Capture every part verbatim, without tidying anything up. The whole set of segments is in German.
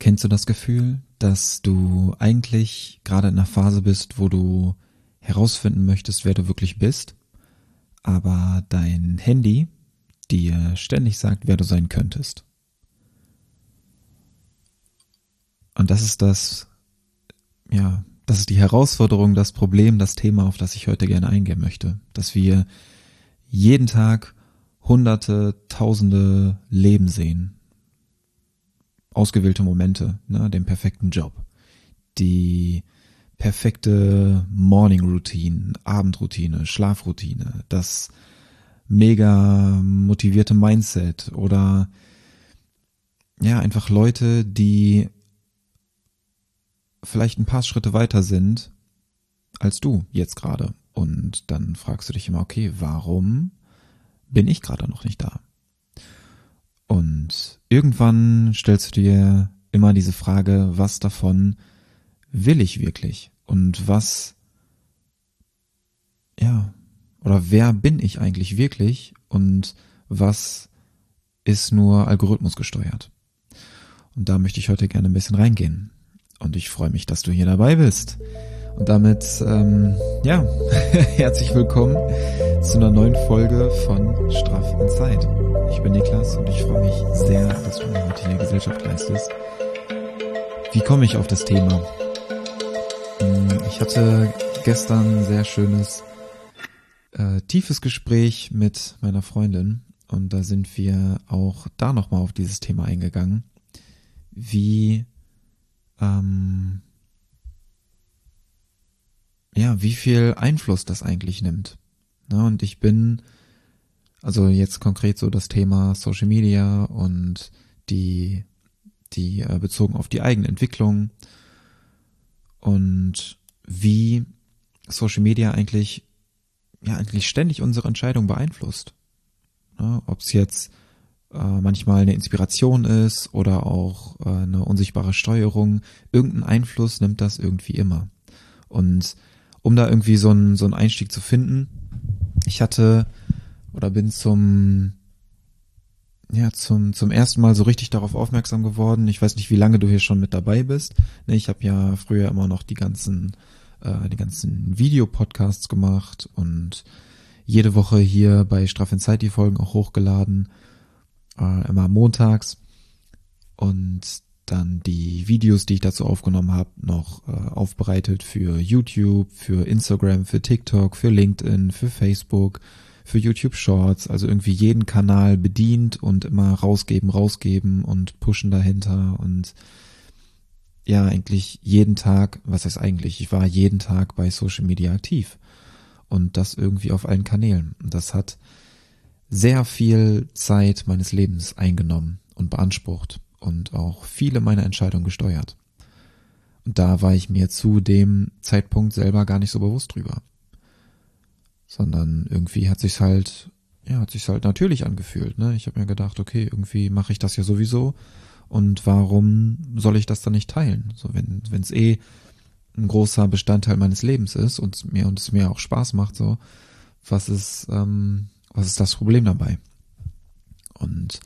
Kennst du das Gefühl, dass du eigentlich gerade in einer Phase bist, wo du herausfinden möchtest, wer du wirklich bist, aber dein Handy dir ständig sagt, wer du sein könntest? Und das ist das, ja, das ist die Herausforderung, das Problem, das Thema, auf das ich heute gerne eingehen möchte, dass wir jeden Tag hunderte, tausende Leben sehen. Ausgewählte Momente, ne, den perfekten Job, die perfekte Morning Routine, Abendroutine, Schlafroutine, das mega motivierte Mindset oder ja, einfach Leute, die vielleicht ein paar Schritte weiter sind als du jetzt gerade. Und dann fragst du dich immer, okay, warum bin ich gerade noch nicht da? Und irgendwann stellst du dir immer diese Frage, was davon will ich wirklich? Und was, ja, oder wer bin ich eigentlich wirklich? Und was ist nur Algorithmus gesteuert? Und da möchte ich heute gerne ein bisschen reingehen. Und ich freue mich, dass du hier dabei bist. Und damit, ähm, ja, herzlich willkommen zu einer neuen Folge von Straff in Zeit. Ich bin Niklas und ich freue mich sehr, dass du mir heute hier Gesellschaft leistest. Wie komme ich auf das Thema? Ich hatte gestern ein sehr schönes, äh, tiefes Gespräch mit meiner Freundin und da sind wir auch da nochmal auf dieses Thema eingegangen, wie, ähm, ja, wie viel Einfluss das eigentlich nimmt. Ja, und ich bin, also jetzt konkret so das Thema Social Media und die, die äh, bezogen auf die eigene Entwicklung und wie Social Media eigentlich, ja, eigentlich ständig unsere Entscheidung beeinflusst. Ja, ob es jetzt äh, manchmal eine Inspiration ist oder auch äh, eine unsichtbare Steuerung, irgendeinen Einfluss nimmt das irgendwie immer. Und um da irgendwie so einen so einen Einstieg zu finden, ich hatte oder bin zum ja zum zum ersten Mal so richtig darauf aufmerksam geworden. Ich weiß nicht, wie lange du hier schon mit dabei bist. Ne, ich habe ja früher immer noch die ganzen äh, die ganzen Videopodcasts gemacht und jede Woche hier bei Straff in Zeit die Folgen auch hochgeladen, äh, immer montags und dann die Videos, die ich dazu aufgenommen habe, noch äh, aufbereitet für YouTube, für Instagram, für TikTok, für LinkedIn, für Facebook, für YouTube Shorts, also irgendwie jeden Kanal bedient und immer rausgeben, rausgeben und pushen dahinter und ja, eigentlich jeden Tag, was heißt eigentlich, ich war jeden Tag bei Social Media aktiv und das irgendwie auf allen Kanälen. Und das hat sehr viel Zeit meines Lebens eingenommen und beansprucht und auch viele meiner Entscheidungen gesteuert. Und da war ich mir zu dem Zeitpunkt selber gar nicht so bewusst drüber. Sondern irgendwie hat sich's halt, ja, hat sich's halt natürlich angefühlt, ne? Ich habe mir gedacht, okay, irgendwie mache ich das ja sowieso und warum soll ich das dann nicht teilen? So, wenn wenn's eh ein großer Bestandteil meines Lebens ist und mir und es mir auch Spaß macht, so, was ist, ähm, was ist das Problem dabei? Und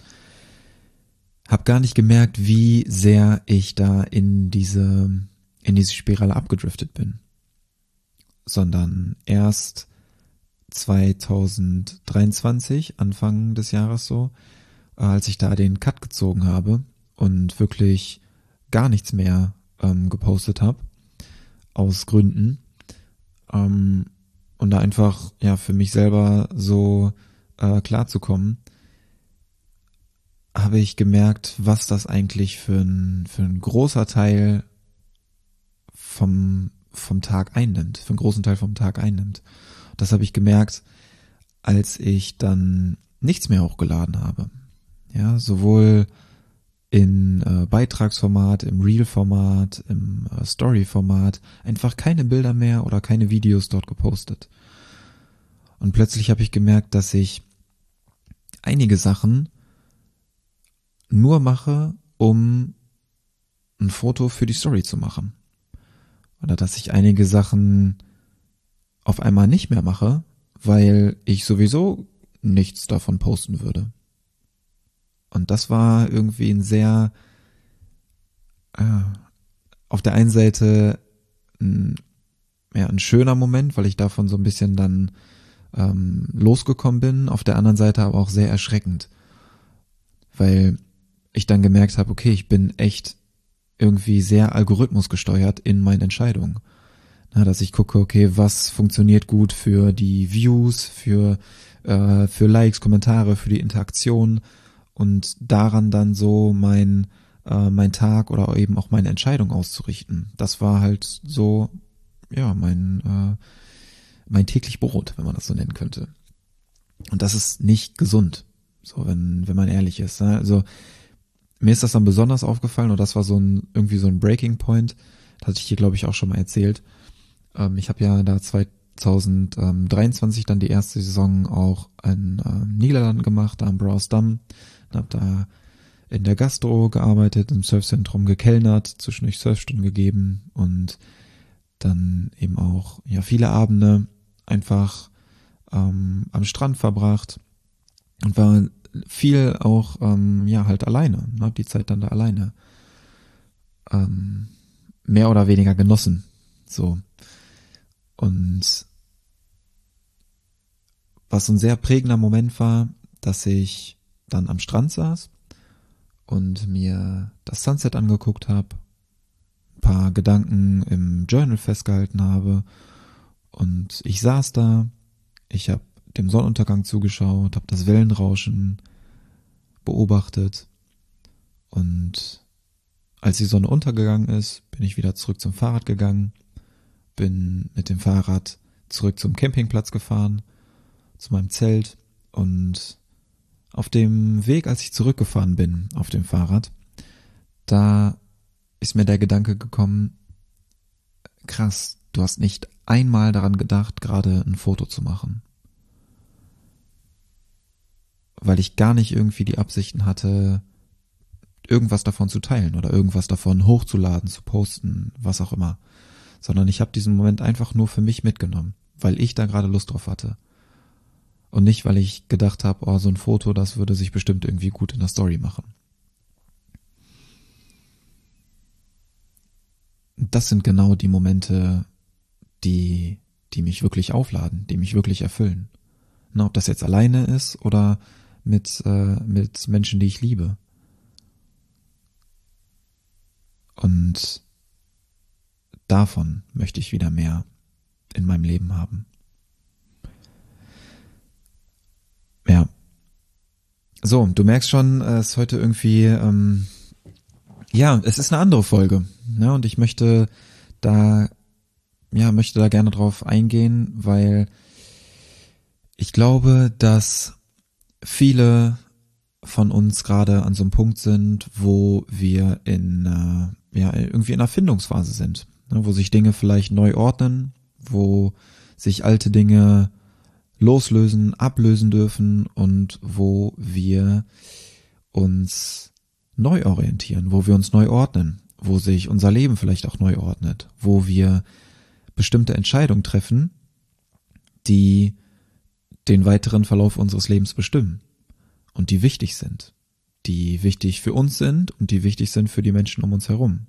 hab gar nicht gemerkt, wie sehr ich da in diese in diese Spirale abgedriftet bin, sondern erst zwanzig dreiundzwanzig, Anfang des Jahres so, als ich da den Cut gezogen habe und wirklich gar nichts mehr ähm, gepostet habe, aus Gründen, ähm, und da einfach ja für mich selber so äh, klarzukommen, habe ich gemerkt, was das eigentlich für ein für ein großer Teil vom vom Tag einnimmt, für einen großen Teil vom Tag einnimmt. Das habe ich gemerkt, als ich dann nichts mehr hochgeladen habe. Ja, sowohl in äh, Beitragsformat, im Reel-Format, im äh, Story-Format, einfach keine Bilder mehr oder keine Videos dort gepostet. Und plötzlich habe ich gemerkt, dass ich einige Sachen nur mache, um ein Foto für die Story zu machen. Oder dass ich einige Sachen auf einmal nicht mehr mache, weil ich sowieso nichts davon posten würde. Und das war irgendwie ein sehr, ah, auf der einen Seite ein, ja, ein schöner Moment, weil ich davon so ein bisschen dann ähm, losgekommen bin, auf der anderen Seite aber auch sehr erschreckend, weil ich dann gemerkt habe, okay, ich bin echt irgendwie sehr algorithmusgesteuert in meinen Entscheidungen. Na, dass ich gucke, okay, was funktioniert gut für die Views, für, äh, für Likes, Kommentare, für die Interaktion und daran dann so mein, äh, mein Tag oder eben auch meine Entscheidung auszurichten. Das war halt so, ja, mein, äh, mein täglich Brot, wenn man das so nennen könnte. Und das ist nicht gesund, so wenn, wenn man ehrlich ist. Ne? Also mir ist das dann besonders aufgefallen und das war so ein, irgendwie so ein Breaking Point. Das hatte ich hier, glaube ich, auch schon mal erzählt. Ähm, ich habe ja da zwanzig dreiundzwanzig dann die erste Saison auch in ähm, Niederlanden gemacht, da am Browsdam. Habe da in der Gastro gearbeitet, im Surfzentrum gekellnert, zwischendurch Surfstunden gegeben und dann eben auch ja viele Abende einfach ähm, am Strand verbracht und war viel auch ähm, ja halt alleine, habe die Zeit dann da alleine ähm, mehr oder weniger genossen, so. Und was so ein sehr prägender Moment war, dass ich dann am Strand saß und mir das Sunset angeguckt habe, ein paar Gedanken im Journal festgehalten habe und ich saß da, ich habe dem Sonnenuntergang zugeschaut, habe das Wellenrauschen beobachtet und als die Sonne untergegangen ist, bin ich wieder zurück zum Fahrrad gegangen, bin mit dem Fahrrad zurück zum Campingplatz gefahren, zu meinem Zelt und auf dem Weg, als ich zurückgefahren bin auf dem Fahrrad, da ist mir der Gedanke gekommen, krass, du hast nicht einmal daran gedacht, gerade ein Foto zu machen. Weil ich gar nicht irgendwie die Absichten hatte, irgendwas davon zu teilen oder irgendwas davon hochzuladen, zu posten, was auch immer. Sondern ich habe diesen Moment einfach nur für mich mitgenommen, weil ich da gerade Lust drauf hatte. Und nicht, weil ich gedacht habe, oh, so ein Foto, das würde sich bestimmt irgendwie gut in der Story machen. Das sind genau die Momente, die, die mich wirklich aufladen, die mich wirklich erfüllen. Na, ob das jetzt alleine ist oder mit, äh, mit Menschen, die ich liebe. Und davon möchte ich wieder mehr in meinem Leben haben. Ja. So, du merkst schon, es ist heute irgendwie, ähm, ja, es ist eine andere Folge. Ne? Und ich möchte da, ja, möchte da gerne drauf eingehen, weil ich glaube, dass viele von uns gerade an so einem Punkt sind, wo wir in, äh, ja, irgendwie in einer Findungsphase sind, ne? Wo sich Dinge vielleicht neu ordnen, wo sich alte Dinge loslösen, ablösen dürfen und wo wir uns neu orientieren, wo wir uns neu ordnen, wo sich unser Leben vielleicht auch neu ordnet, wo wir bestimmte Entscheidungen treffen, die den weiteren Verlauf unseres Lebens bestimmen und die wichtig sind, die wichtig für uns sind und die wichtig sind für die Menschen um uns herum.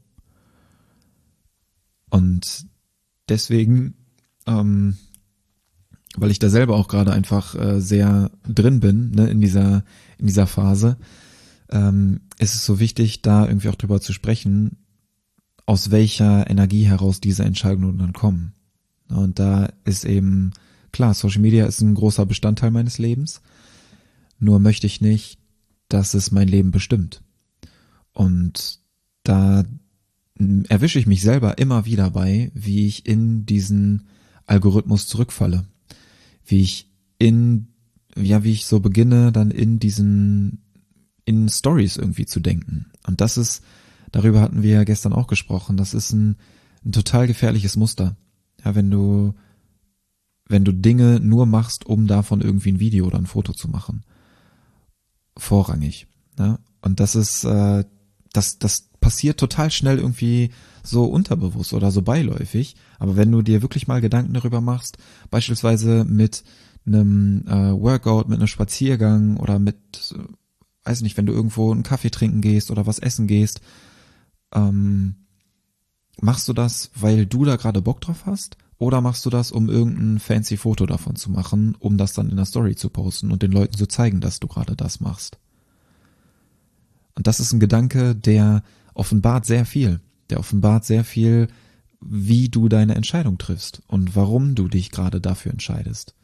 Und deswegen, ähm, weil ich da selber auch gerade einfach äh, sehr drin bin, ne, in dieser in dieser Phase, ähm, ist es so wichtig, da irgendwie auch drüber zu sprechen, aus welcher Energie heraus diese Entscheidungen dann kommen. Und da ist eben, klar, Social Media ist ein großer Bestandteil meines Lebens, nur möchte ich nicht, dass es mein Leben bestimmt. Und da erwische ich mich selber immer wieder bei, wie ich in diesen Algorithmus zurückfalle. Wie ich in, ja, wie ich so beginne, dann in diesen, in Stories irgendwie zu denken. Und das ist, darüber hatten wir ja gestern auch gesprochen, das ist ein, ein total gefährliches Muster. Ja, wenn du, wenn du Dinge nur machst, um davon irgendwie ein Video oder ein Foto zu machen. Vorrangig. Ja? Und das ist, äh, das, das passiert total schnell irgendwie so unterbewusst oder so beiläufig. Aber wenn du dir wirklich mal Gedanken darüber machst, beispielsweise mit einem äh, Workout, mit einem Spaziergang oder mit, äh, weiß nicht, wenn du irgendwo einen Kaffee trinken gehst oder was essen gehst, Ähm, machst du das, weil du da gerade Bock drauf hast? Oder machst du das, um irgendein fancy Foto davon zu machen, um das dann in der Story zu posten und den Leuten zu zeigen, dass du gerade das machst? Und das ist ein Gedanke, der offenbart sehr viel. Der offenbart sehr viel, wie du deine Entscheidung triffst und warum du dich gerade dafür entscheidest.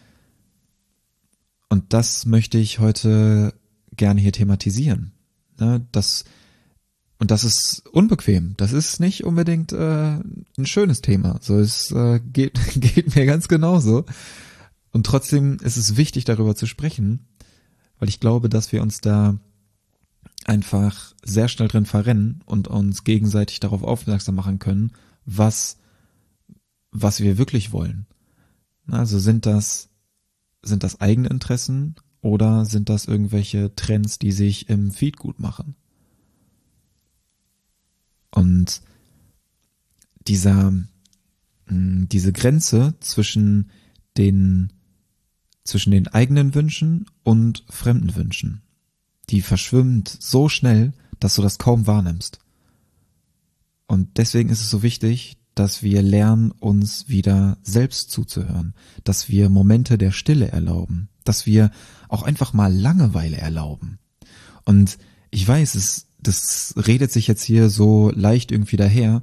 Und das möchte ich heute gerne hier thematisieren. Ne, das, und das ist unbequem. Das ist nicht unbedingt äh, ein schönes Thema. So, es äh, geht, geht mir ganz genauso. Und trotzdem ist es wichtig, darüber zu sprechen, weil ich glaube, dass wir uns da einfach sehr schnell drin verrennen und uns gegenseitig darauf aufmerksam machen können, was, was wir wirklich wollen. Also sind das, sind das eigene Interessen oder sind das irgendwelche Trends, die sich im Feed gut machen? Und dieser, mh, diese Grenze zwischen den, zwischen den eigenen Wünschen und fremden Wünschen, die verschwimmt so schnell, dass du das kaum wahrnimmst. Und deswegen ist es so wichtig, dass wir lernen, uns wieder selbst zuzuhören, dass wir Momente der Stille erlauben, dass wir auch einfach mal Langeweile erlauben. Und ich weiß, es, das redet sich jetzt hier so leicht irgendwie daher.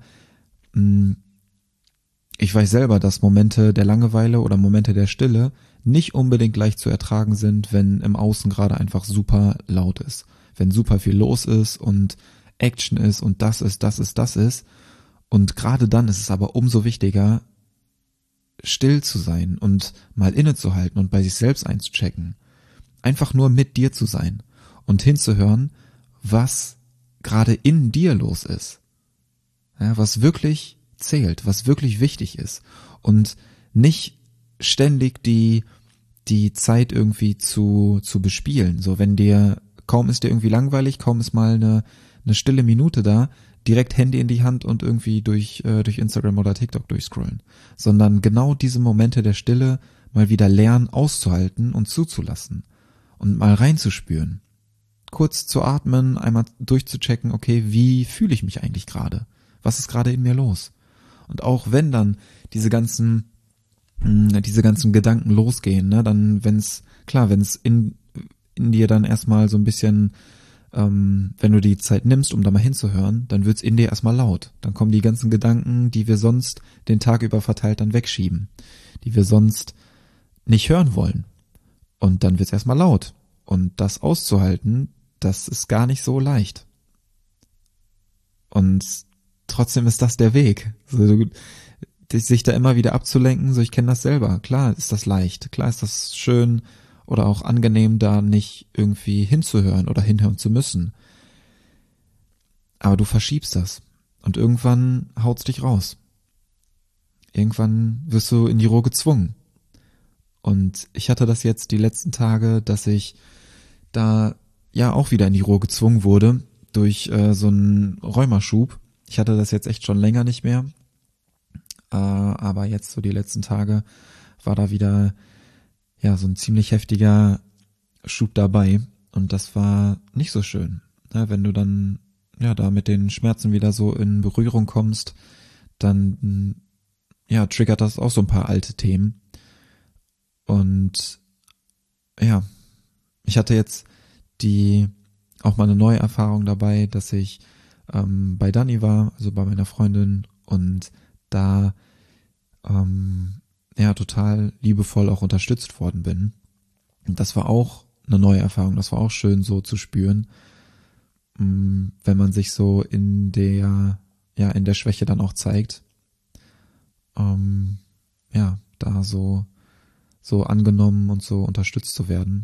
Ich weiß selber, dass Momente der Langeweile oder Momente der Stille nicht unbedingt leicht zu ertragen sind, wenn im Außen gerade einfach super laut ist, wenn super viel los ist und Action ist und das ist, das ist, das ist. Und gerade dann ist es aber umso wichtiger, still zu sein und mal innezuhalten und bei sich selbst einzuchecken. Einfach nur mit dir zu sein und hinzuhören, was gerade in dir los ist. Ja, was wirklich zählt, was wirklich wichtig ist. Und nicht ständig die, die Zeit irgendwie zu, zu bespielen. So, wenn dir, kaum ist dir irgendwie langweilig, kaum ist mal eine, eine stille Minute da, direkt Handy in die Hand und irgendwie durch, äh, durch Instagram oder TikTok durchscrollen. Sondern genau diese Momente der Stille mal wieder lernen auszuhalten und zuzulassen. Und mal reinzuspüren. Kurz zu atmen, einmal durchzuchecken, okay, wie fühle ich mich eigentlich gerade? Was ist gerade in mir los? Und auch wenn dann diese ganzen, mh, diese ganzen Gedanken losgehen, ne, dann, wenn's, klar, wenn's in, in dir dann erstmal so ein bisschen, ähm, wenn du die Zeit nimmst, um da mal hinzuhören, dann wird's in dir erstmal laut. Dann kommen die ganzen Gedanken, die wir sonst den Tag über verteilt dann wegschieben, die wir sonst nicht hören wollen. Und dann wird's erstmal laut. Und das auszuhalten, das ist gar nicht so leicht. Und trotzdem ist das der Weg. So, sich da immer wieder abzulenken, so ich kenne das selber. Klar ist das leicht, klar ist das schön oder auch angenehm, da nicht irgendwie hinzuhören oder hinhören zu müssen. Aber du verschiebst das. Und irgendwann haut's dich raus. Irgendwann wirst du in die Ruhe gezwungen. Und ich hatte das jetzt die letzten Tage, dass ich da ja auch wieder in die Ruhe gezwungen wurde durch äh, so einen Rheumaschub. Ich hatte das jetzt echt schon länger nicht mehr, äh, aber jetzt so die letzten Tage war da wieder ja so ein ziemlich heftiger Schub dabei und das war nicht so schön, ne? Wenn du dann ja da mit den Schmerzen wieder so in Berührung kommst, dann ja triggert das auch so ein paar alte Themen und ja, ich hatte jetzt die auch mal eine neue Erfahrung dabei, dass ich ähm, bei Dani war, also bei meiner Freundin und da ähm, ja total liebevoll auch unterstützt worden bin. Und das war auch eine neue Erfahrung, das war auch schön so zu spüren, mh, wenn man sich so in der ja in der Schwäche dann auch zeigt, ähm, ja da so so angenommen und so unterstützt zu werden.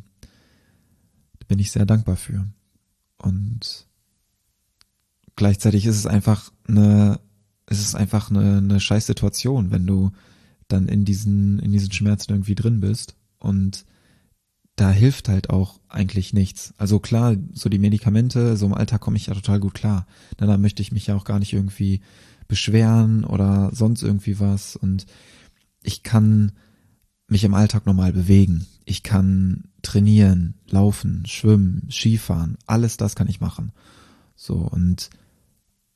Bin ich sehr dankbar für. Und gleichzeitig ist es einfach eine, es ist einfach eine, eine scheiß Situation, wenn du dann in diesen, in diesen Schmerzen irgendwie drin bist und da hilft halt auch eigentlich nichts. Also klar, so die Medikamente, so im Alltag komme ich ja total gut klar. Na, da möchte ich mich ja auch gar nicht irgendwie beschweren oder sonst irgendwie was und ich kann mich im Alltag normal bewegen. Ich kann trainieren, laufen, schwimmen, Skifahren, alles das kann ich machen. So, und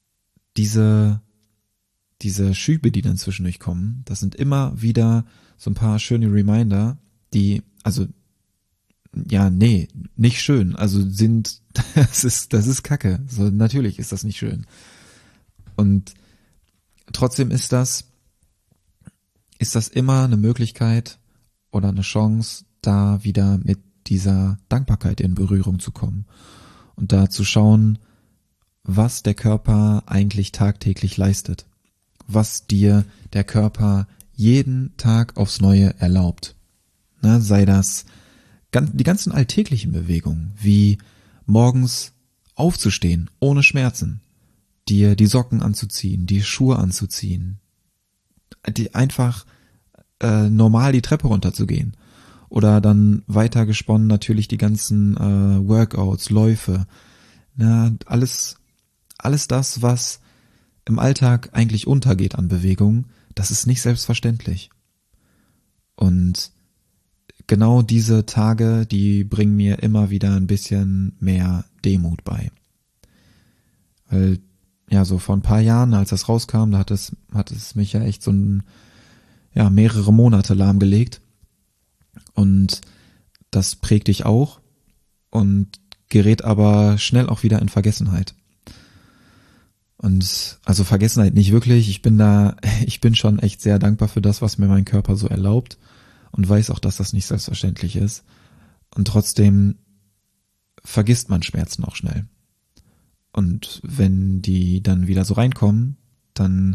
diese, diese Schübe, die dann zwischendurch kommen, das sind immer wieder so ein paar schöne Reminder, die, also, ja, nee, nicht schön, also sind, das ist, das ist Kacke, so, natürlich ist das nicht schön. Und trotzdem ist das, ist das immer eine Möglichkeit oder eine Chance, da wieder mit dieser Dankbarkeit in Berührung zu kommen und da zu schauen, was der Körper eigentlich tagtäglich leistet, was dir der Körper jeden Tag aufs Neue erlaubt. Na, sei das die ganzen alltäglichen Bewegungen, wie morgens aufzustehen ohne Schmerzen, dir die Socken anzuziehen, die Schuhe anzuziehen, die einfach äh, normal die Treppe runterzugehen. Oder dann weiter gesponnen natürlich die ganzen äh, Workouts, Läufe, na, alles, alles das, was im Alltag eigentlich untergeht an Bewegung, das ist nicht selbstverständlich. Und genau diese Tage, die bringen mir immer wieder ein bisschen mehr Demut bei. Weil, ja, so vor ein paar Jahren, als das rauskam, da hat es, hat es mich ja echt so ein, ja, mehrere Monate lahmgelegt. Und das prägt dich auch und gerät aber schnell auch wieder in Vergessenheit. Und also Vergessenheit nicht wirklich. Ich bin da, ich bin schon echt sehr dankbar für das, was mir mein Körper so erlaubt und weiß auch, dass das nicht selbstverständlich ist. Und trotzdem vergisst man Schmerzen auch schnell. Und wenn die dann wieder so reinkommen, dann,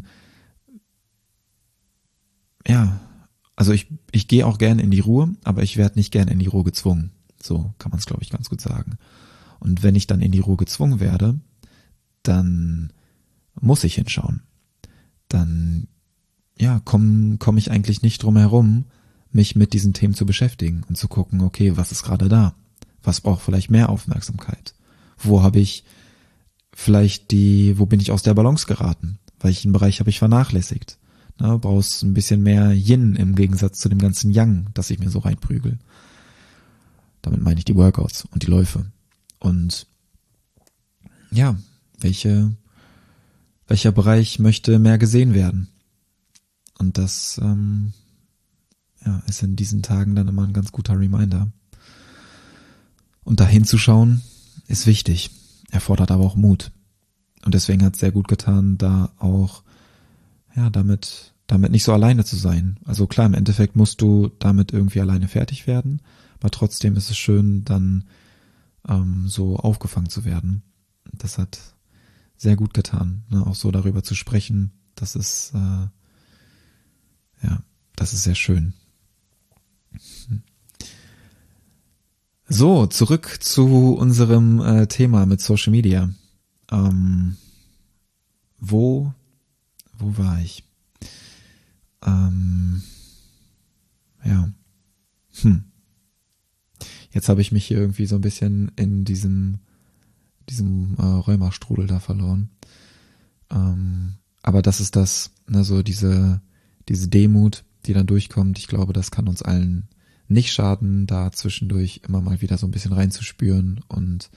ja, also ich, ich gehe auch gern in die Ruhe, aber ich werde nicht gern in die Ruhe gezwungen. So kann man es, glaube ich, ganz gut sagen. Und wenn ich dann in die Ruhe gezwungen werde, dann muss ich hinschauen. Dann, ja, komme komm ich eigentlich nicht drum herum, mich mit diesen Themen zu beschäftigen und zu gucken, okay, was ist gerade da? Was braucht vielleicht mehr Aufmerksamkeit? Wo habe ich vielleicht die, wo bin ich aus der Balance geraten? Welchen Bereich habe ich vernachlässigt? Na, brauchst ein bisschen mehr Yin im Gegensatz zu dem ganzen Yang, das ich mir so reinprügel. Damit meine ich die Workouts und die Läufe. Und ja, welche, welcher Bereich möchte mehr gesehen werden? Und das ähm, ja, ist in diesen Tagen dann immer ein ganz guter Reminder. Und da hinzuschauen ist wichtig, erfordert aber auch Mut. Und deswegen hat es sehr gut getan, da auch ja, damit, damit nicht so alleine zu sein. Also klar, im Endeffekt musst du damit irgendwie alleine fertig werden, aber trotzdem ist es schön, dann ähm, so aufgefangen zu werden. Das hat sehr gut getan, ne? Auch so darüber zu sprechen, das ist, äh, ja, das ist sehr schön. So, zurück zu unserem äh, Thema mit Social Media. Ähm, wo Wo war ich? Ähm, ja. Hm. Jetzt habe ich mich hier irgendwie so ein bisschen in diesem, diesem äh, Rheuma-Strudel da verloren. Ähm, aber das ist das, ne, so diese, diese Demut, die dann durchkommt. Ich glaube, das kann uns allen nicht schaden, da zwischendurch immer mal wieder so ein bisschen reinzuspüren und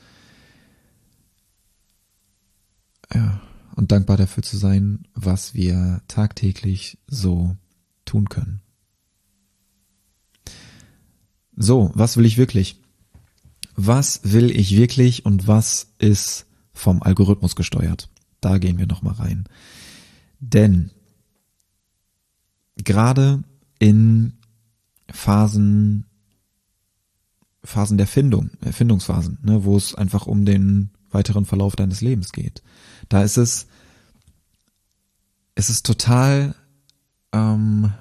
ja, und dankbar dafür zu sein, was wir tagtäglich so tun können. So, was will ich wirklich? Was will ich wirklich und was ist vom Algorithmus gesteuert? Da gehen wir nochmal rein. Denn gerade in Phasen, Phasen der Findung, Erfindungsphasen, ne, wo es einfach um den weiteren Verlauf deines Lebens geht, da ist es, es ist total, ähm,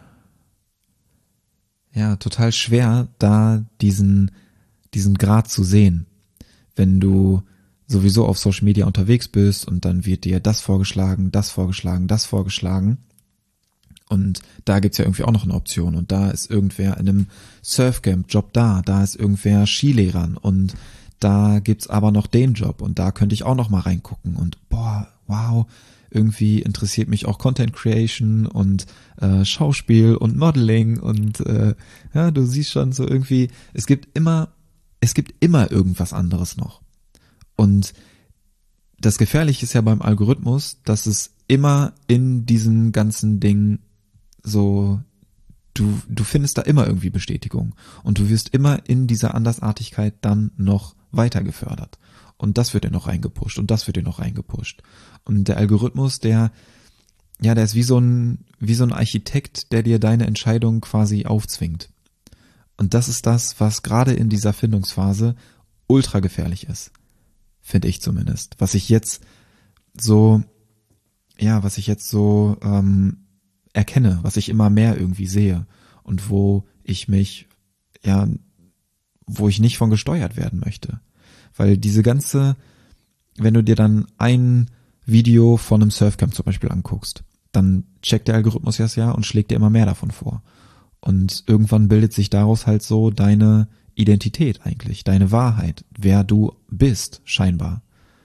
ja, total schwer, da diesen, diesen Grad zu sehen, wenn du sowieso auf Social Media unterwegs bist und dann wird dir das vorgeschlagen, das vorgeschlagen, das vorgeschlagen und da gibt's ja irgendwie auch noch eine Option und da ist irgendwer in einem Surfcamp-Job da, da ist irgendwer Skilehrern und da gibt's aber noch den Job und da könnte ich auch noch mal reingucken und boah, wow, irgendwie interessiert mich auch Content Creation und äh, Schauspiel und Modeling und äh, ja, du siehst schon so irgendwie, es gibt immer, es gibt immer irgendwas anderes noch. Und das Gefährliche ist ja beim Algorithmus, dass es immer in diesem ganzen Ding so, du, du findest da immer irgendwie Bestätigung und du wirst immer in dieser Andersartigkeit dann noch weiter gefördert. Und das wird dir noch reingepusht und das wird dir noch reingepusht. Und der Algorithmus, der, ja, der ist wie so ein, wie so ein Architekt, der dir deine Entscheidung quasi aufzwingt. Und das ist das, was gerade in dieser Findungsphase ultra gefährlich ist. Finde ich zumindest. Was ich jetzt so, ja, was ich jetzt so ähm, erkenne, was ich immer mehr irgendwie sehe und wo ich mich, ja, wo ich nicht von gesteuert werden möchte. Weil diese ganze, wenn du dir dann ein Video von einem Surfcamp zum Beispiel anguckst, dann checkt der Algorithmus das ja und schlägt dir immer mehr davon vor. Und irgendwann bildet sich daraus halt so deine Identität eigentlich, deine Wahrheit, wer du bist, scheinbar.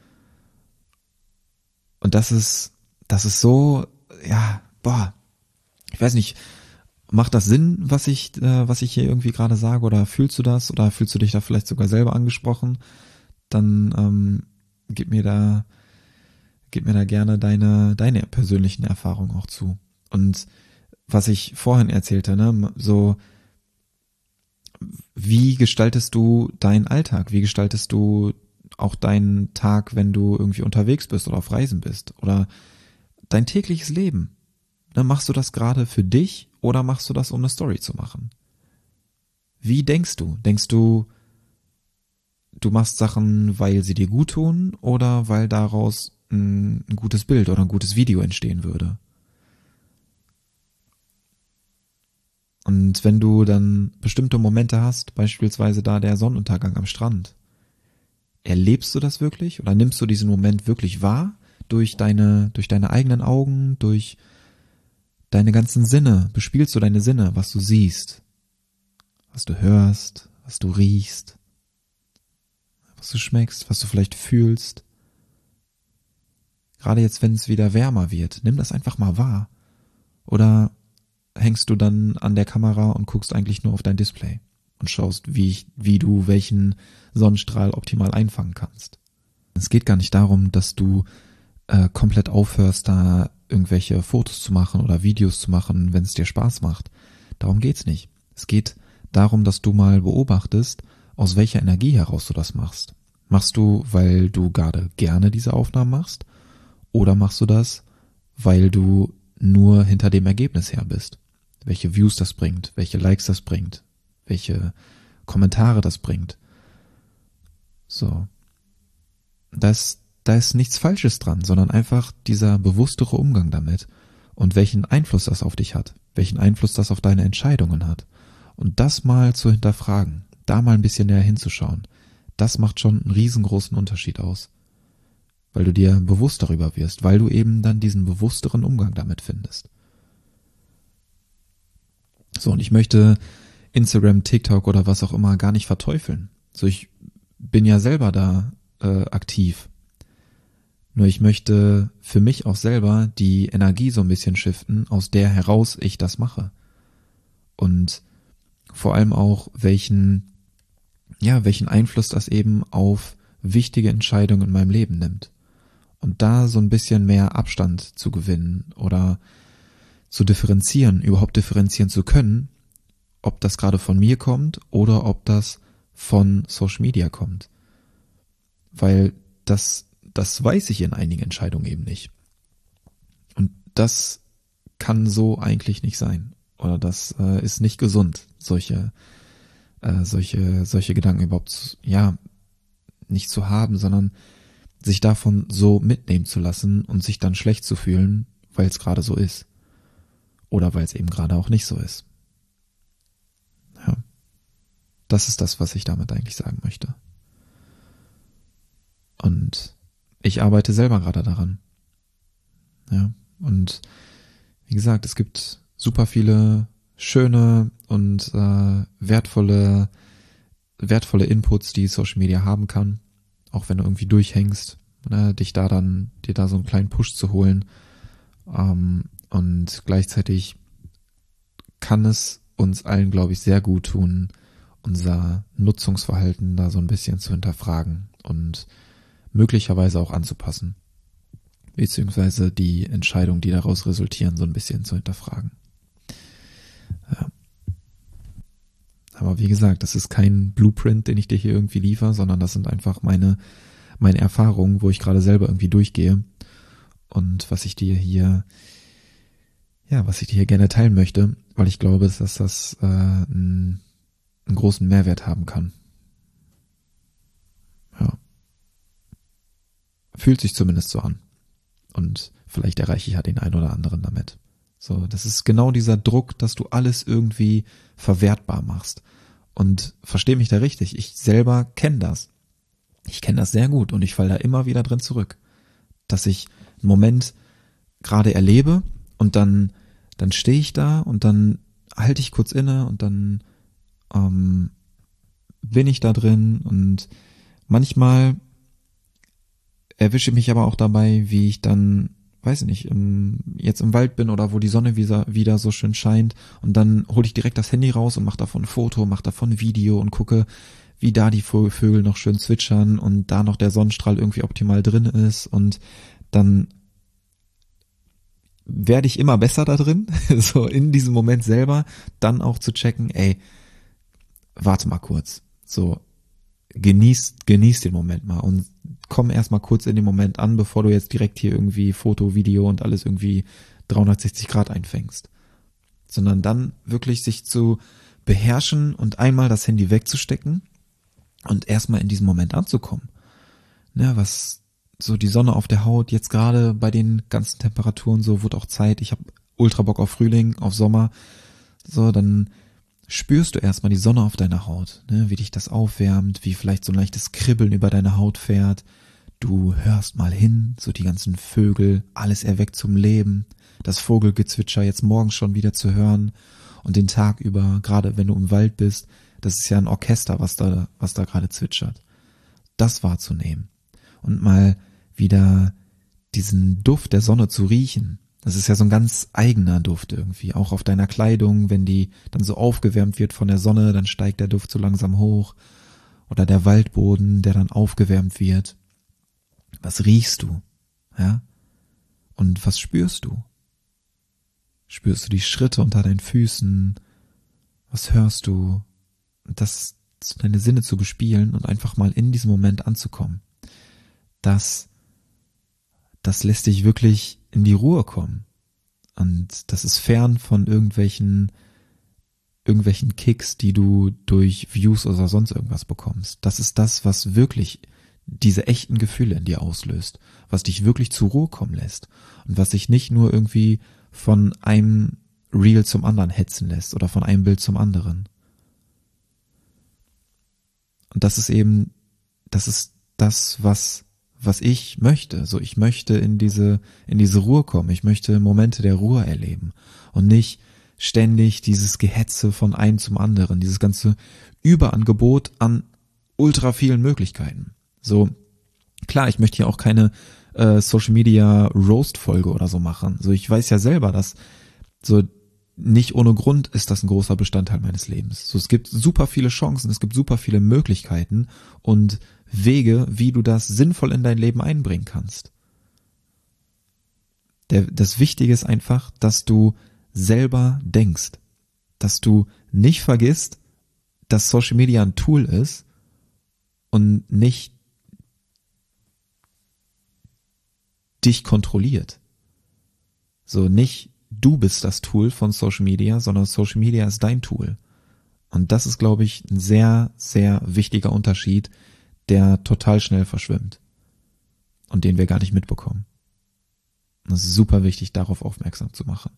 Und das ist, das ist so, ja, boah, ich weiß nicht, macht das Sinn, was ich, äh, was ich hier irgendwie gerade sage, oder fühlst du das, oder fühlst du dich da vielleicht sogar selber angesprochen? Dann ähm, gib mir da, gib mir da gerne deine, deine persönlichen Erfahrungen auch zu. Und was ich vorhin erzählte, ne, so, wie gestaltest du deinen Alltag? Wie gestaltest du auch deinen Tag, wenn du irgendwie unterwegs bist oder auf Reisen bist? Oder dein tägliches Leben? Ne, machst du das gerade für dich oder machst du das, um eine Story zu machen? Wie denkst du? Denkst du, du machst Sachen, weil sie dir gut tun oder weil daraus ein, ein gutes Bild oder ein gutes Video entstehen würde? Und wenn du dann bestimmte Momente hast, beispielsweise da der Sonnenuntergang am Strand, erlebst du das wirklich oder nimmst du diesen Moment wirklich wahr durch deine, durch deine eigenen Augen, durch deine ganzen Sinne? Bespielst du deine Sinne, was du siehst, was du hörst, was du riechst, was du schmeckst, was du vielleicht fühlst? Gerade jetzt, wenn es wieder wärmer wird, nimm das einfach mal wahr. Oder hängst du dann an der Kamera und guckst eigentlich nur auf dein Display und schaust, wie, ich, wie du welchen Sonnenstrahl optimal einfangen kannst. Es geht gar nicht darum, dass du äh, komplett aufhörst, da irgendwelche Fotos zu machen oder Videos zu machen, wenn es dir Spaß macht. Darum geht's nicht. Es geht darum, dass du mal beobachtest, aus welcher Energie heraus du das machst. Machst du, weil du gerade gerne diese Aufnahmen machst? Oder machst du das, weil du nur hinter dem Ergebnis her bist? Welche Views das bringt, welche Likes das bringt, welche Kommentare das bringt. So. Da ist, da ist nichts Falsches dran, sondern einfach dieser bewusstere Umgang damit und welchen Einfluss das auf dich hat, welchen Einfluss das auf deine Entscheidungen hat. Und das mal zu hinterfragen, da mal ein bisschen näher hinzuschauen, das macht schon einen riesengroßen Unterschied aus. Weil du dir bewusst darüber wirst, weil du eben dann diesen bewussteren Umgang damit findest. So, und ich möchte Instagram, TikTok oder was auch immer gar nicht verteufeln. So, ich bin ja selber da äh, aktiv. Nur ich möchte für mich auch selber die Energie so ein bisschen shiften, aus der heraus ich das mache. Und vor allem auch, welchen, ja, welchen Einfluss das eben auf wichtige Entscheidungen in meinem Leben nimmt. Und da so ein bisschen mehr Abstand zu gewinnen oder zu differenzieren, überhaupt differenzieren zu können, ob das gerade von mir kommt oder ob das von Social Media kommt. Weil das, das weiß ich in einigen Entscheidungen eben nicht. Und das kann so eigentlich nicht sein. Oder das äh, ist nicht gesund, solche, äh, solche, solche Gedanken überhaupt, ja, nicht zu haben, sondern sich davon so mitnehmen zu lassen und sich dann schlecht zu fühlen, weil es gerade so ist. Oder weil es eben gerade auch nicht so ist. Ja. Das ist das, was ich damit eigentlich sagen möchte. Und ich arbeite selber gerade daran. Ja. Und wie gesagt, es gibt super viele schöne und äh, wertvolle, wertvolle Inputs, die Social Media haben kann. Auch wenn du irgendwie durchhängst, ne, dich da dann, dir da so einen kleinen Push zu holen. Ähm, und gleichzeitig kann es uns allen, glaube ich, sehr gut tun, unser Nutzungsverhalten da so ein bisschen zu hinterfragen und möglicherweise auch anzupassen, beziehungsweise die Entscheidungen, die daraus resultieren, so ein bisschen zu hinterfragen. Ja. Aber wie gesagt, das ist kein Blueprint, den ich dir hier irgendwie liefere, sondern das sind einfach meine, meine Erfahrungen, wo ich gerade selber irgendwie durchgehe und was ich dir hier, ja, was ich dir hier gerne teilen möchte, weil ich glaube, dass das äh, einen, einen großen Mehrwert haben kann. Ja. Fühlt sich zumindest so an. Und vielleicht erreiche ich ja den einen oder anderen damit. So, das ist genau dieser Druck, dass du alles irgendwie verwertbar machst. Und versteh mich da richtig, ich selber kenne das. Ich kenne das sehr gut und ich falle da immer wieder drin zurück. Dass ich einen Moment gerade erlebe und dann, dann stehe ich da und dann halte ich kurz inne und dann ähm, bin ich da drin und manchmal erwische ich mich aber auch dabei, wie ich dann, weiß ich nicht, im, jetzt im Wald bin oder wo die Sonne wieder, wieder so schön scheint und dann hole ich direkt das Handy raus und mache davon ein Foto, mache davon ein Video und gucke, wie da die Vögel noch schön zwitschern und da noch der Sonnenstrahl irgendwie optimal drin ist und dann werde ich immer besser da drin, so in diesem Moment selber, dann auch zu checken, ey, warte mal kurz, so, genieß, genieß den Moment mal und komm erst mal kurz in den Moment an, bevor du jetzt direkt hier irgendwie Foto, Video und alles irgendwie dreihundertsechzig Grad einfängst. Sondern dann wirklich sich zu beherrschen und einmal das Handy wegzustecken und erstmal in diesem Moment anzukommen. Ne, was so die Sonne auf der Haut, jetzt gerade bei den ganzen Temperaturen, so wird auch Zeit, ich habe ultra Bock auf Frühling, auf Sommer, so, dann spürst du erstmal die Sonne auf deiner Haut, ne, wie dich das aufwärmt, wie vielleicht so ein leichtes Kribbeln über deine Haut fährt. Du hörst mal hin, so die ganzen Vögel, alles erweckt zum Leben, das Vogelgezwitscher jetzt morgens schon wieder zu hören und den Tag über, gerade wenn du im Wald bist, das ist ja ein Orchester, was da, was da gerade zwitschert. Das wahrzunehmen und mal wieder diesen Duft der Sonne zu riechen. Das ist ja so ein ganz eigener Duft irgendwie, auch auf deiner Kleidung, wenn die dann so aufgewärmt wird von der Sonne, dann steigt der Duft so langsam hoch. Oder der Waldboden, der dann aufgewärmt wird. Was riechst du? Ja? Und was spürst du? Spürst du die Schritte unter deinen Füßen? Was hörst du? Und das, deine Sinne zu bespielen und einfach mal in diesem Moment anzukommen. Das, das lässt dich wirklich in die Ruhe kommen. Und das ist fern von irgendwelchen, irgendwelchen Kicks, die du durch Views oder sonst irgendwas bekommst. Das ist das, was wirklich diese echten Gefühle in dir auslöst, was dich wirklich zur Ruhe kommen lässt und was dich nicht nur irgendwie von einem Reel zum anderen hetzen lässt oder von einem Bild zum anderen. Und das ist eben, das ist das, was was ich möchte. So, ich möchte in diese, in diese Ruhe kommen. Ich möchte Momente der Ruhe erleben und nicht ständig dieses Gehetze von einem zum anderen, dieses ganze Überangebot an ultra vielen Möglichkeiten. So, klar, ich möchte hier auch keine äh, Social Media Roast Folge oder so machen. So, ich weiß ja selber, dass so nicht ohne Grund ist das ein großer Bestandteil meines Lebens. So, es gibt super viele Chancen, es gibt super viele Möglichkeiten und Wege, wie du das sinnvoll in dein Leben einbringen kannst. Der, das Wichtige ist einfach, dass du selber denkst, dass du nicht vergisst, dass Social Media ein Tool ist und nicht dich kontrolliert. So, nicht du bist das Tool von Social Media, sondern Social Media ist dein Tool. Und das ist, glaube ich, ein sehr, sehr wichtiger Unterschied, der total schnell verschwimmt und den wir gar nicht mitbekommen. Und es ist super wichtig, darauf aufmerksam zu machen.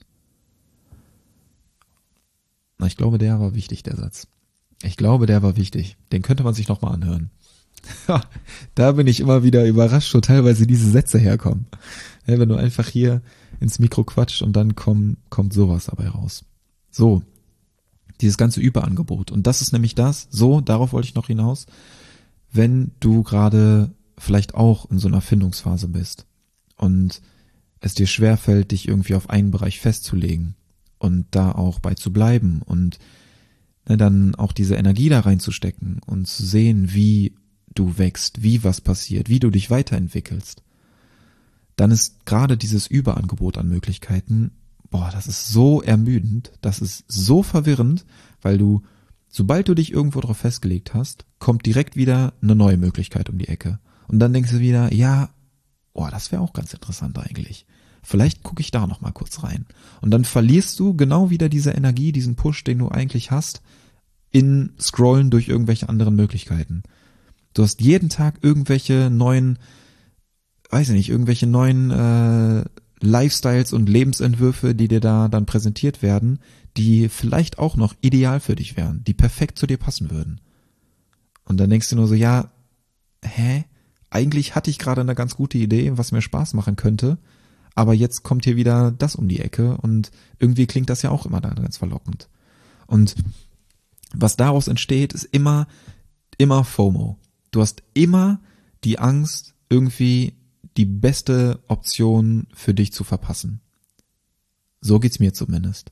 Na, ich glaube, der war wichtig, der Satz. Ich glaube, der war wichtig. Den könnte man sich nochmal anhören. Da bin ich immer wieder überrascht, wo teilweise diese Sätze herkommen. Ja, wenn du einfach hier ins Mikro quatscht und dann komm, kommt sowas dabei raus. So, dieses ganze Überangebot. Und das ist nämlich das, so, darauf wollte ich noch hinaus, wenn du gerade vielleicht auch in so einer Findungsphase bist und es dir schwerfällt, dich irgendwie auf einen Bereich festzulegen und da auch bei zu bleiben und ne, dann auch diese Energie da reinzustecken und zu sehen, wie du wächst, wie was passiert, wie du dich weiterentwickelst, dann ist gerade dieses Überangebot an Möglichkeiten, boah, das ist so ermüdend, das ist so verwirrend, weil du, sobald du dich irgendwo drauf festgelegt hast, kommt direkt wieder eine neue Möglichkeit um die Ecke. Und dann denkst du wieder, ja, boah, das wäre auch ganz interessant eigentlich. Vielleicht gucke ich da noch mal kurz rein. Und dann verlierst du genau wieder diese Energie, diesen Push, den du eigentlich hast, in Scrollen durch irgendwelche anderen Möglichkeiten. Du hast jeden Tag irgendwelche neuen, weiß ich nicht, irgendwelche neuen äh, Lifestyles und Lebensentwürfe, die dir da dann präsentiert werden, die vielleicht auch noch ideal für dich wären, die perfekt zu dir passen würden. Und dann denkst du nur so, ja, hä? Eigentlich hatte ich gerade eine ganz gute Idee, was mir Spaß machen könnte, aber jetzt kommt hier wieder das um die Ecke und irgendwie klingt das ja auch immer dann ganz verlockend. Und was daraus entsteht, ist immer, immer FOMO. Du hast immer die Angst, irgendwie die beste Option für dich zu verpassen. So geht's mir zumindest.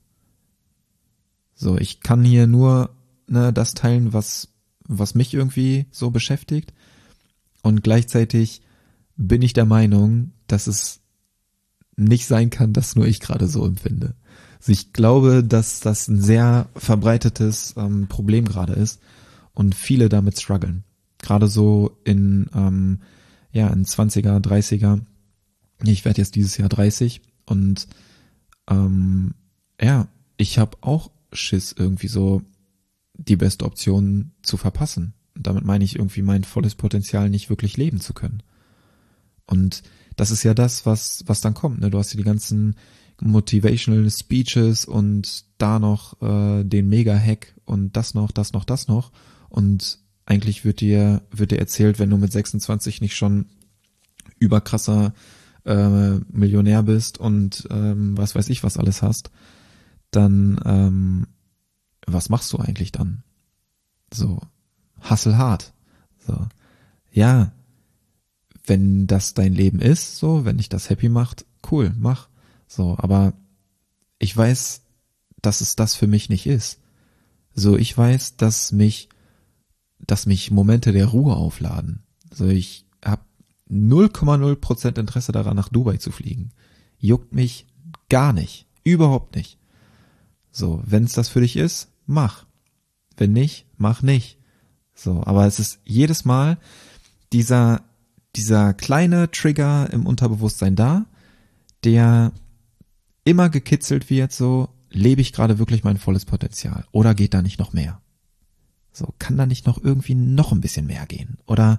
So, ich kann hier nur ne, das teilen, was was mich irgendwie so beschäftigt, und gleichzeitig bin ich der Meinung, dass es nicht sein kann, dass nur ich gerade so empfinde. Also ich glaube, dass das ein sehr verbreitetes ähm, Problem gerade ist und viele damit strugglen. Gerade so in ähm, ja in zwanziger, dreißiger. Ich werde jetzt dieses Jahr dreißig und ähm, ja, ich habe auch Schiss, irgendwie so die beste Option zu verpassen. Und damit meine ich irgendwie mein volles Potenzial nicht wirklich leben zu können. Und das ist ja das, was was dann kommt. Ne? Du hast ja die ganzen Motivational Speeches und da noch äh, den Mega-Hack und das noch, das noch, das noch. Und eigentlich wird dir wird dir erzählt, wenn du mit sechsundzwanzig nicht schon überkrasser äh, Millionär bist und ähm, was weiß ich was alles hast, dann ähm, was machst du eigentlich dann? So, hustle hard. So, ja, wenn das dein Leben ist, so, wenn dich das happy macht, cool, mach. So, aber ich weiß, dass es das für mich nicht ist. So, ich weiß, dass mich, dass mich Momente der Ruhe aufladen. So, ich habe null Komma null Prozent Interesse daran, nach Dubai zu fliegen. Juckt mich gar nicht. Überhaupt nicht. So, wenn es das für dich ist, mach. Wenn nicht, mach nicht. So, aber es ist jedes Mal dieser, dieser kleine Trigger im Unterbewusstsein da, der immer gekitzelt wird, so, lebe ich gerade wirklich mein volles Potenzial? Oder geht da nicht noch mehr? So, kann da nicht noch irgendwie noch ein bisschen mehr gehen? Oder,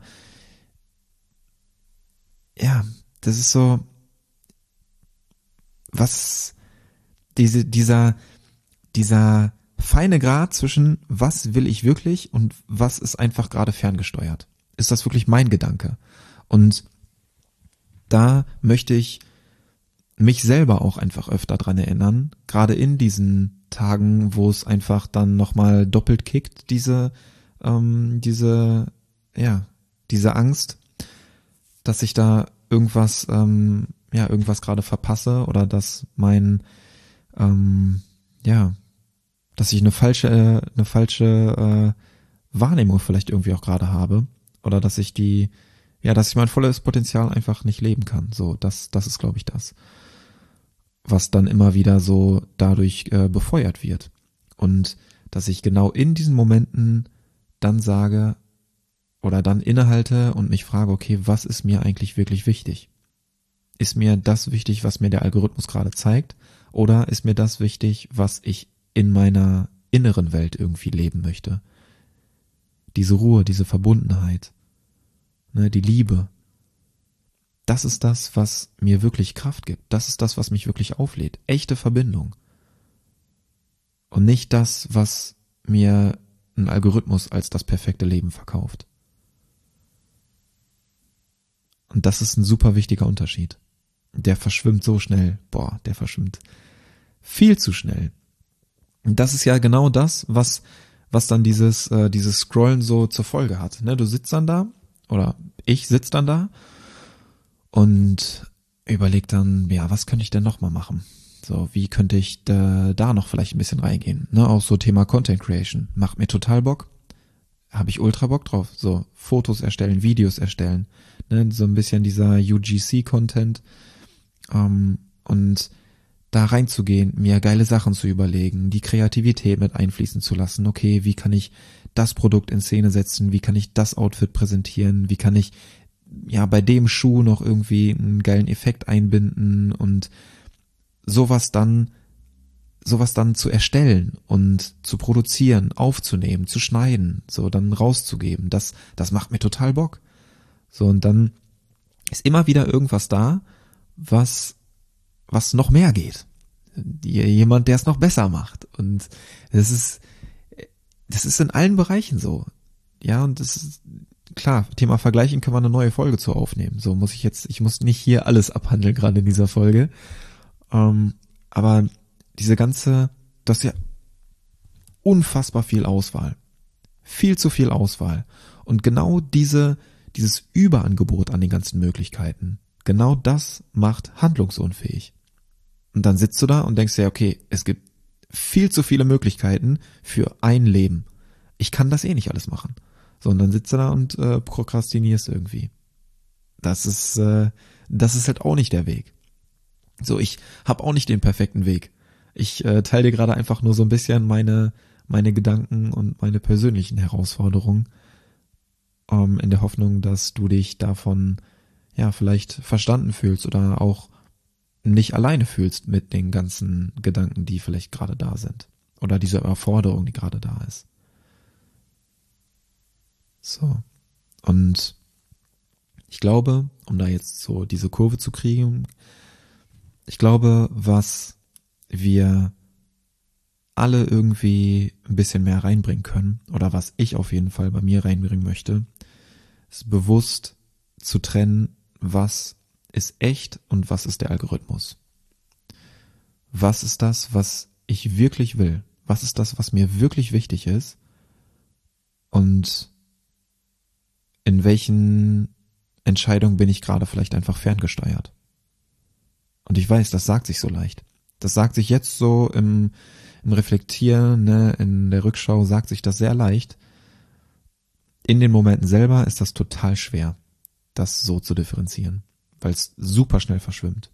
ja, das ist so, was, diese, dieser, dieser feine Grad zwischen was will ich wirklich und was ist einfach gerade ferngesteuert. Ist das wirklich mein Gedanke? Und da möchte ich mich selber auch einfach öfter dran erinnern, gerade in diesen Tagen, wo es einfach dann nochmal doppelt kickt, diese, ähm, diese, ja, diese Angst, dass ich da irgendwas, ähm, ja, irgendwas gerade verpasse oder dass mein, ähm, ja, dass ich eine falsche, äh, eine falsche äh, Wahrnehmung vielleicht irgendwie auch gerade habe oder dass ich die, ja, dass ich mein volles Potenzial einfach nicht leben kann. So, das, das ist, glaube ich, das, was dann immer wieder so dadurch äh, befeuert wird. Und dass ich genau in diesen Momenten dann sage oder dann innehalte und mich frage, okay, was ist mir eigentlich wirklich wichtig? Ist mir das wichtig, was mir der Algorithmus gerade zeigt? Oder ist mir das wichtig, was ich in meiner inneren Welt irgendwie leben möchte? Diese Ruhe, diese Verbundenheit, ne, die Liebe. Das ist das, was mir wirklich Kraft gibt. Das ist das, was mich wirklich auflädt. Echte Verbindung. Und nicht das, was mir ein Algorithmus als das perfekte Leben verkauft. Und das ist ein super wichtiger Unterschied. Der verschwimmt so schnell. Boah, der verschwimmt viel zu schnell. Und das ist ja genau das, was was dann dieses äh, dieses Scrollen so zur Folge hat. Ne, du sitzt dann da, oder ich sitz dann da und überleg dann, ja, was könnte ich denn noch mal machen? So, wie könnte ich da, da noch vielleicht ein bisschen reingehen? Ne, auch so Thema Content Creation. Macht mir total Bock. habe ich ultra Bock drauf. So, Fotos erstellen, Videos erstellen, ne, so ein bisschen dieser U G C-Content, ähm, und da reinzugehen, mir geile Sachen zu überlegen, die Kreativität mit einfließen zu lassen. Okay, wie kann ich das Produkt in Szene setzen? Wie kann ich das Outfit präsentieren? Wie kann ich ja bei dem Schuh noch irgendwie einen geilen Effekt einbinden und sowas dann sowas dann zu erstellen und zu produzieren, aufzunehmen, zu schneiden, so dann rauszugeben. Das das macht mir total Bock. So, und dann ist immer wieder irgendwas da, was was noch mehr geht. Jemand, der es noch besser macht. Und das ist, das ist in allen Bereichen so. Ja, und das ist, klar, Thema Vergleichen können wir eine neue Folge zu aufnehmen. So muss ich jetzt, ich muss nicht hier alles abhandeln, gerade in dieser Folge. Ähm, aber diese ganze, das ist ja unfassbar viel Auswahl. Viel zu viel Auswahl. Und genau diese, dieses Überangebot an den ganzen Möglichkeiten, genau das macht handlungsunfähig. Und dann sitzt du da und denkst dir, okay, es gibt viel zu viele Möglichkeiten für ein Leben. Ich kann das eh nicht alles machen. So, und dann sitzt du da und äh, prokrastinierst irgendwie. Das ist, äh, das ist halt auch nicht der Weg. So, ich habe auch nicht den perfekten Weg. Ich äh, teile dir gerade einfach nur so ein bisschen meine, meine Gedanken und meine persönlichen Herausforderungen, ähm, in der Hoffnung, dass du dich davon ja vielleicht verstanden fühlst oder auch nicht alleine fühlst mit den ganzen Gedanken, die vielleicht gerade da sind. Oder diese Überforderung, die gerade da ist. So. Und ich glaube, um da jetzt so diese Kurve zu kriegen, ich glaube, was wir alle irgendwie ein bisschen mehr reinbringen können, oder was ich auf jeden Fall bei mir reinbringen möchte, ist bewusst zu trennen, was ist echt und was ist der Algorithmus. Was ist das, was ich wirklich will? Was ist das, was mir wirklich wichtig ist? Und in welchen Entscheidungen bin ich gerade vielleicht einfach ferngesteuert? Und ich weiß, das sagt sich so leicht. Das sagt sich jetzt so im, im Reflektieren, ne, in der Rückschau sagt sich das sehr leicht. In den Momenten selber ist das total schwer, das so zu differenzieren, weil es super schnell verschwimmt.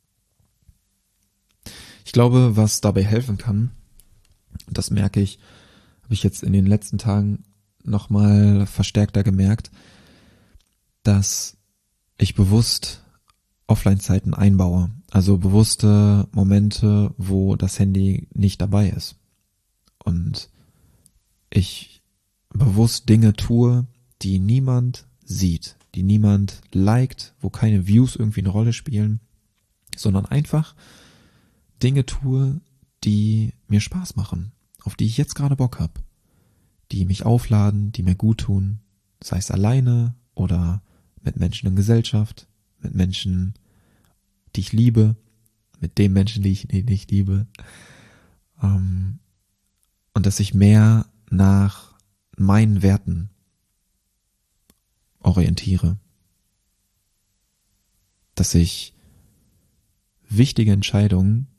Ich glaube, was dabei helfen kann, das merke ich, habe ich jetzt in den letzten Tagen nochmal verstärkter gemerkt, dass ich bewusst Offline-Zeiten einbaue, also bewusste Momente, wo das Handy nicht dabei ist und ich bewusst Dinge tue, die niemand sieht, die niemand liked, wo keine Views irgendwie eine Rolle spielen, sondern einfach Dinge tue, die mir Spaß machen, auf die ich jetzt gerade Bock habe, die mich aufladen, die mir gut tun, sei es alleine oder mit Menschen in Gesellschaft, mit Menschen, die ich liebe, mit den Menschen, die ich nicht liebe, und dass ich mehr nach meinen Werten orientiere, dass ich wichtige Entscheidungen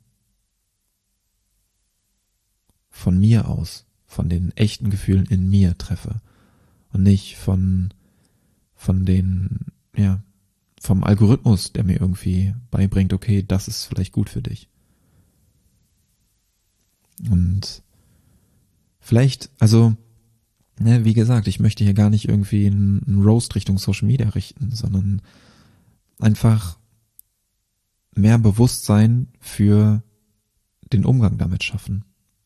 von mir aus, von den echten Gefühlen in mir treffe und nicht von von den, ja, vom Algorithmus, der mir irgendwie beibringt, okay, das ist vielleicht gut für dich. Und vielleicht, also, ne, wie gesagt, ich möchte hier gar nicht irgendwie einen, einen Roast Richtung Social Media richten, sondern einfach mehr Bewusstsein für den Umgang damit schaffen.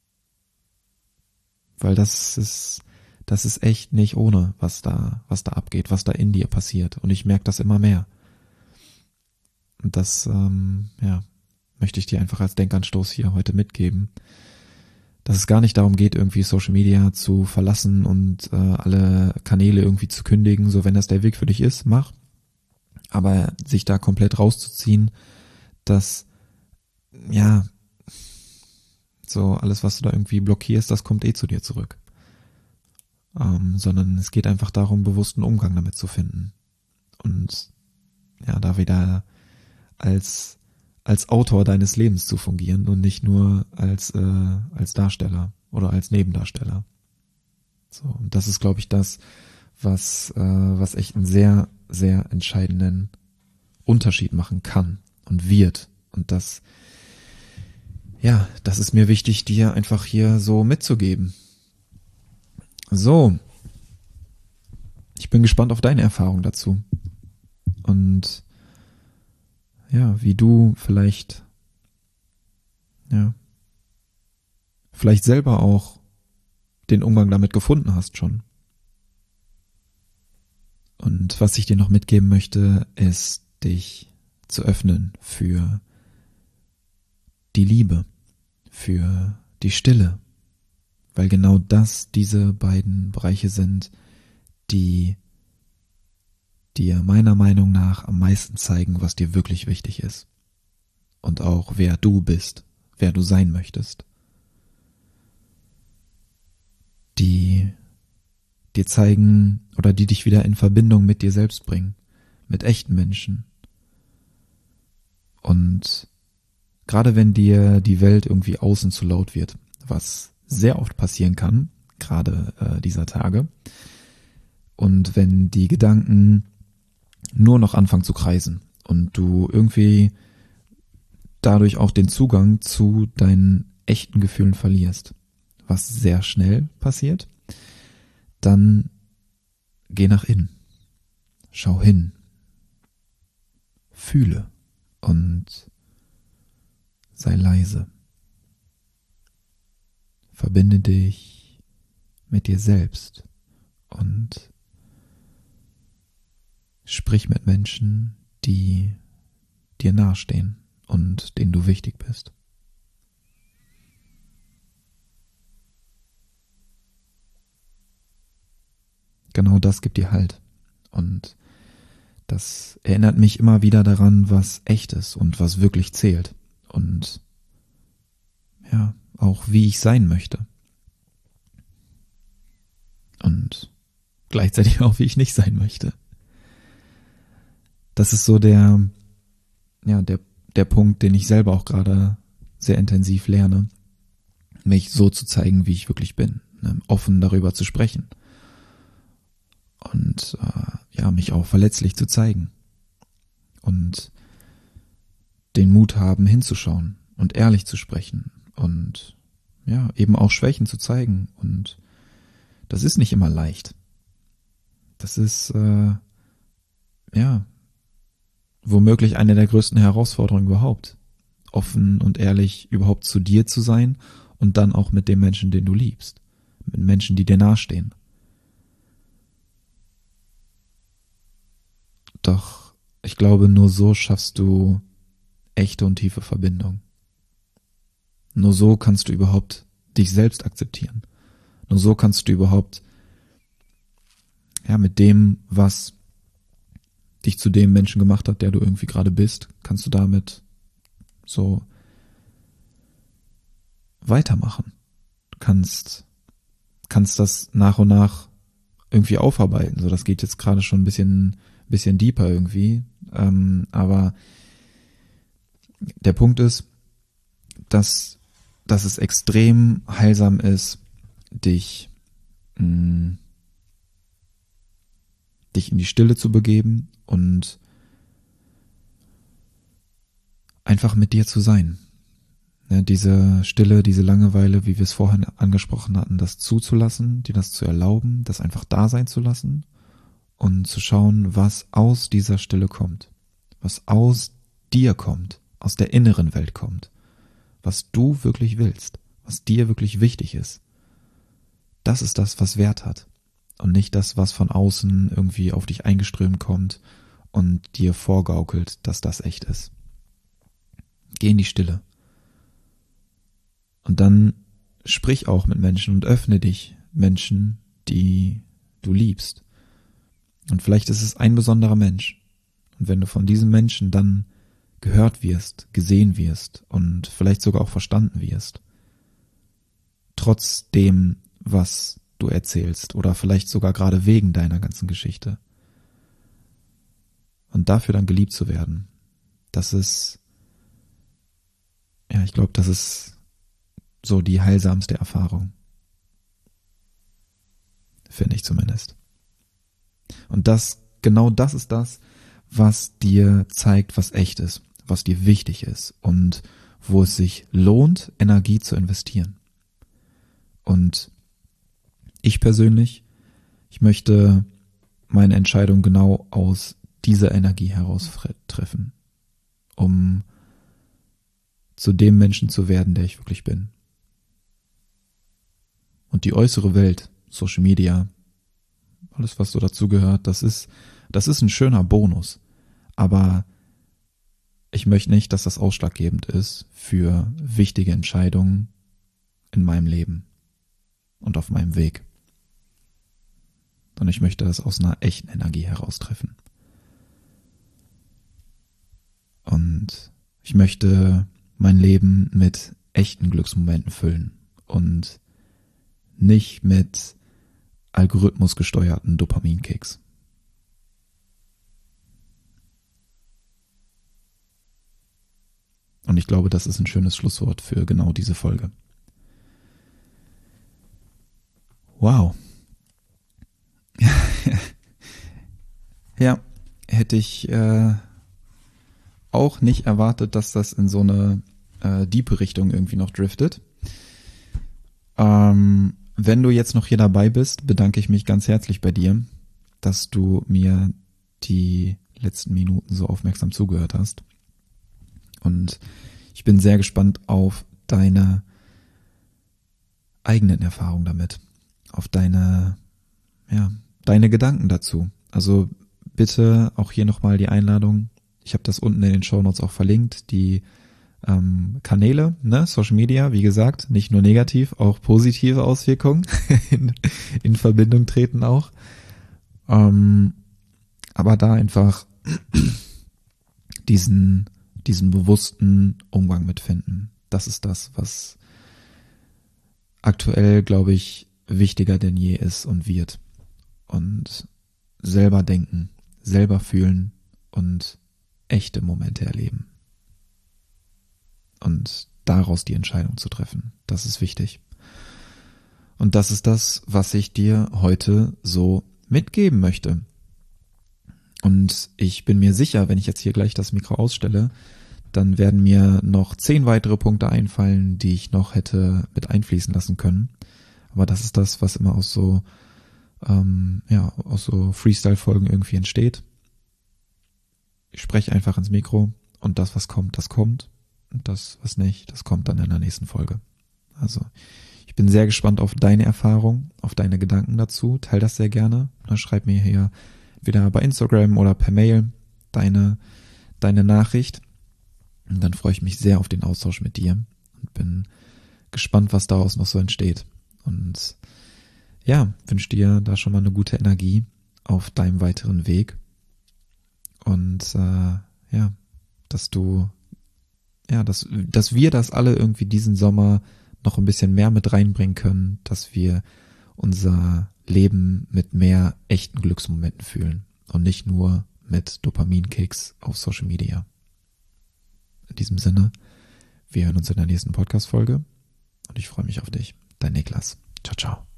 Weil das ist, das ist echt nicht ohne, was da, was da abgeht, was da in dir passiert. Und ich merke das immer mehr. Und das, ähm, ja, möchte ich dir einfach als Denkanstoß hier heute mitgeben, dass es gar nicht darum geht, irgendwie Social Media zu verlassen und äh, alle Kanäle irgendwie zu kündigen. So, wenn das der Weg für dich ist, mach. Aber sich da komplett rauszuziehen, dass, ja, so alles, was du da irgendwie blockierst, das kommt eh zu dir zurück. Ähm, sondern es geht einfach darum, bewussten Umgang damit zu finden. Und ja, da wieder als als Autor deines Lebens zu fungieren und nicht nur als äh, als Darsteller oder als Nebendarsteller. So, und das ist, glaube ich, das, was, äh, was echt einen sehr, sehr entscheidenden Unterschied machen kann und wird. Und das, ja, das ist mir wichtig, dir einfach hier so mitzugeben. So, ich bin gespannt auf deine Erfahrung dazu. Und ja, wie du vielleicht, ja, vielleicht selber auch den Umgang damit gefunden hast schon. Und was ich dir noch mitgeben möchte, ist, dich zu öffnen für die Liebe, für die Stille, weil genau das diese beiden Bereiche sind, die dir meiner Meinung nach am meisten zeigen, was dir wirklich wichtig ist und auch wer du bist, wer du sein möchtest. Die dir zeigen oder die dich wieder in Verbindung mit dir selbst bringen, mit echten Menschen. Und gerade wenn dir die Welt irgendwie außen zu laut wird, was sehr oft passieren kann, gerade äh, dieser Tage, und wenn die Gedanken nur noch anfangen zu kreisen und du irgendwie dadurch auch den Zugang zu deinen echten Gefühlen verlierst, was sehr schnell passiert, dann geh nach innen, schau hin, fühle und sei leise. Verbinde dich mit dir selbst und sprich mit Menschen, die dir nahestehen und denen du wichtig bist. Genau das gibt dir Halt. Und das erinnert mich immer wieder daran, was echt ist und was wirklich zählt. Und ja, auch wie ich sein möchte. Und gleichzeitig auch, wie ich nicht sein möchte. Das ist so der, ja, der, der Punkt, den ich selber auch gerade sehr intensiv lerne, mich so zu zeigen, wie ich wirklich bin, ne? Offen darüber zu sprechen und äh, ja, mich auch verletzlich zu zeigen und den Mut haben, hinzuschauen und ehrlich zu sprechen und ja, eben auch Schwächen zu zeigen. Und das ist nicht immer leicht. Das ist äh, ja womöglich eine der größten Herausforderungen überhaupt, offen und ehrlich überhaupt zu dir zu sein und dann auch mit dem Menschen, den du liebst, mit Menschen, die dir nahestehen. Doch ich glaube, nur so schaffst du echte und tiefe Verbindung. Nur so kannst du überhaupt dich selbst akzeptieren. Nur so kannst du überhaupt ja mit dem, was dich zu dem Menschen gemacht hat, der du irgendwie gerade bist, kannst du damit so weitermachen. Du kannst, kannst das nach und nach irgendwie aufarbeiten. So, das geht jetzt gerade schon ein bisschen, bisschen deeper irgendwie. Ähm, aber der Punkt ist, dass, dass es extrem heilsam ist, dich, mh, dich in die Stille zu begeben und einfach mit dir zu sein. Ja, diese Stille, diese Langeweile, wie wir es vorhin angesprochen hatten, das zuzulassen, dir das zu erlauben, das einfach da sein zu lassen und zu schauen, was aus dieser Stille kommt, was aus dir kommt, aus der inneren Welt kommt, was du wirklich willst, was dir wirklich wichtig ist. Das ist das, was Wert hat und nicht das, was von außen irgendwie auf dich eingeströmt kommt und dir vorgaukelt, dass das echt ist. Geh in die Stille. Und dann sprich auch mit Menschen und öffne dich Menschen, die du liebst. Und vielleicht ist es ein besonderer Mensch. Und wenn du von diesem Menschen dann gehört wirst, gesehen wirst und vielleicht sogar auch verstanden wirst, trotz dem, was du erzählst oder vielleicht sogar gerade wegen deiner ganzen Geschichte. Und dafür dann geliebt zu werden, das ist, ja, ich glaube, das ist so die heilsamste Erfahrung. finde ich zumindest. Und das, genau das ist das, was dir zeigt, was echt ist, was dir wichtig ist und wo es sich lohnt, Energie zu investieren. Und ich persönlich, ich möchte meine Entscheidung genau aus dieser Energie heraus treffen, um zu dem Menschen zu werden, der ich wirklich bin. Und die äußere Welt, Social Media, alles was so dazugehört, das ist, das ist ein schöner Bonus. Aber ich möchte nicht, dass das ausschlaggebend ist für wichtige Entscheidungen in meinem Leben und auf meinem Weg. Sondern ich möchte das aus einer echten Energie heraustreffen. Und ich möchte mein Leben mit echten Glücksmomenten füllen und nicht mit algorithmusgesteuerten Dopaminkicks. Und ich glaube, das ist ein schönes Schlusswort für genau diese Folge. Wow. Ja, hätte ich äh, auch nicht erwartet, dass das in so eine äh, diepe Richtung irgendwie noch driftet. Ähm, wenn du jetzt noch hier dabei bist, bedanke ich mich ganz herzlich bei dir, dass du mir die letzten Minuten so aufmerksam zugehört hast. Und ich bin sehr gespannt auf deine eigenen Erfahrungen damit, auf deine, ja, deine Gedanken dazu. Also bitte auch hier nochmal die Einladung. Ich habe das unten in den Shownotes auch verlinkt, die ähm, Kanäle, ne, Social Media, wie gesagt, nicht nur negativ, auch positive Auswirkungen in, in Verbindung treten auch. Ähm, aber da einfach diesen, diesen bewussten Umgang mitfinden. Das ist das, was aktuell, glaube ich, wichtiger denn je ist und wird. Und selber denken, selber fühlen und echte Momente erleben. Und daraus die Entscheidung zu treffen. Das ist wichtig. Und das ist das, was ich dir heute so mitgeben möchte. Und ich bin mir sicher, wenn ich jetzt hier gleich das Mikro ausstelle, dann werden mir noch zehn weitere Punkte einfallen, die ich noch hätte mit einfließen lassen können. Aber das ist das, was immer aus so, ähm, ja, aus so Freestyle-Folgen irgendwie entsteht. Ich spreche einfach ins Mikro und das, was kommt, das kommt. Und das, was nicht, das kommt dann in der nächsten Folge. Also, ich bin sehr gespannt auf deine Erfahrung, auf deine Gedanken dazu. Teil das sehr gerne. Schreib mir hier entweder bei Instagram oder per Mail deine, deine Nachricht. Und dann freue ich mich sehr auf den Austausch mit dir und bin gespannt, was daraus noch so entsteht. Und ja, wünsche dir da schon mal eine gute Energie auf deinem weiteren Weg. Und äh, ja, dass du, ja, dass, dass wir das alle irgendwie diesen Sommer noch ein bisschen mehr mit reinbringen können, dass wir unser Leben mit mehr echten Glücksmomenten fühlen und nicht nur mit Dopaminkicks auf Social Media. In diesem Sinne, wir hören uns in der nächsten Podcast-Folge und ich freue mich auf dich. Dein Niklas. Ciao, ciao.